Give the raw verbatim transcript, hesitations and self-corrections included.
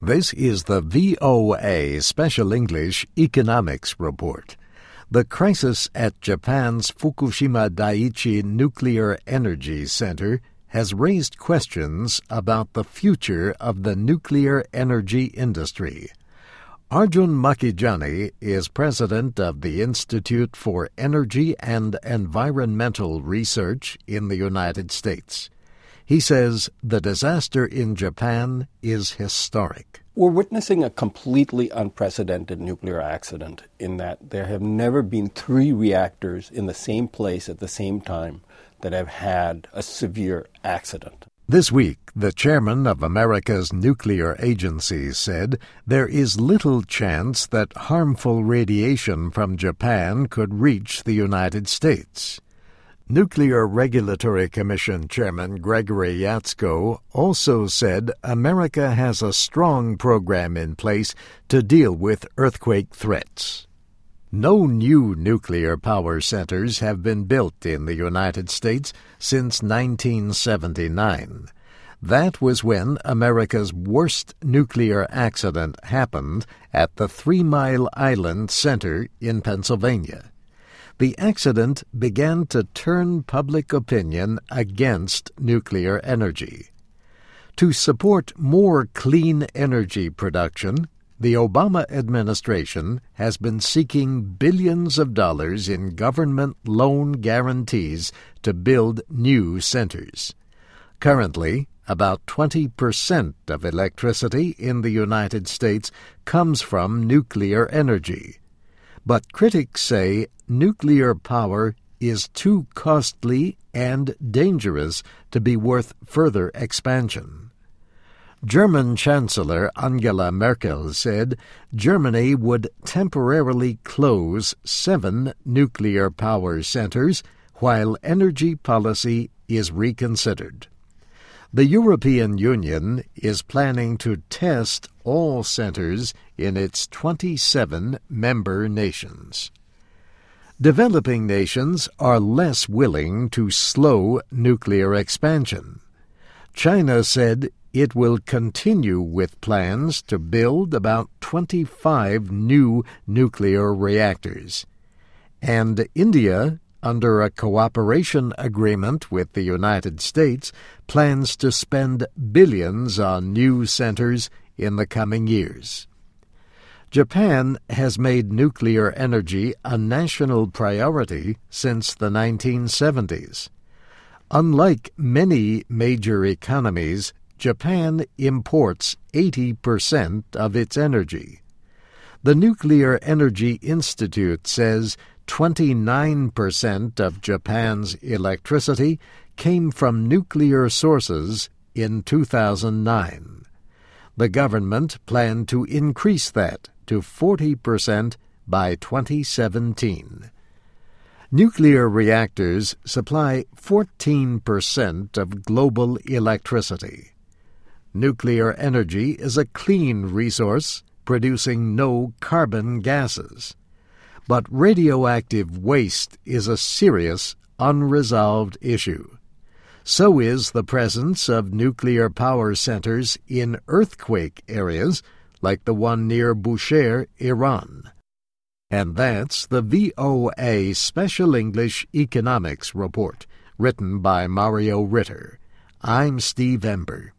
This is the V O A Special English Economics Report. The crisis at Japan's Fukushima Daiichi Nuclear Energy Center has raised questions about the future of the nuclear energy industry. Arjun Makhijani is president of the Institute for Energy and Environmental Research in the United States. He says the disaster in Japan is historic. We're witnessing a completely unprecedented nuclear accident in that there have never been three reactors in the same place at the same time that have had a severe accident. This week, the chairman of America's nuclear agency said there is little chance that harmful radiation from Japan could reach the United States. Nuclear Regulatory Commission Chairman Gregory Yatsko also said America has a strong program in place to deal with earthquake threats. No new nuclear power centers have been built in the United States since nineteen seventy-nine. That was when America's worst nuclear accident happened at the Three Mile Island Center in Pennsylvania. The accident began to turn public opinion against nuclear energy. To support more clean energy production, the Obama administration has been seeking billions of dollars in government loan guarantees to build new centers. Currently, about twenty percent of electricity in the United States comes from nuclear energy. But critics say nuclear power is too costly and dangerous to be worth further expansion. German Chancellor Angela Merkel said Germany would temporarily close seven nuclear power centers while energy policy is reconsidered. The European Union is planning to test all centers in its twenty-seven member nations. Developing nations are less willing to slow nuclear expansion. China said it will continue with plans to build about twenty-five new nuclear reactors. And India, under a cooperation agreement with the United States, plans to spend billions on new centers in the coming years. Japan has made nuclear energy a national priority since the nineteen seventies. Unlike many major economies, Japan imports eighty percent of its energy. The Nuclear Energy Institute says twenty-nine percent of Japan's electricity came from nuclear sources in two thousand nine. The government planned to increase that to forty percent by twenty seventeen. Nuclear reactors supply fourteen percent of global electricity. Nuclear energy is a clean resource, producing no carbon gases. But radioactive waste is a serious, unresolved issue. So is the presence of nuclear power centers in earthquake areas like the one near Bushehr, Iran. And that's the V O A Special English Economics Report, written by Mario Ritter. I'm Steve Ember.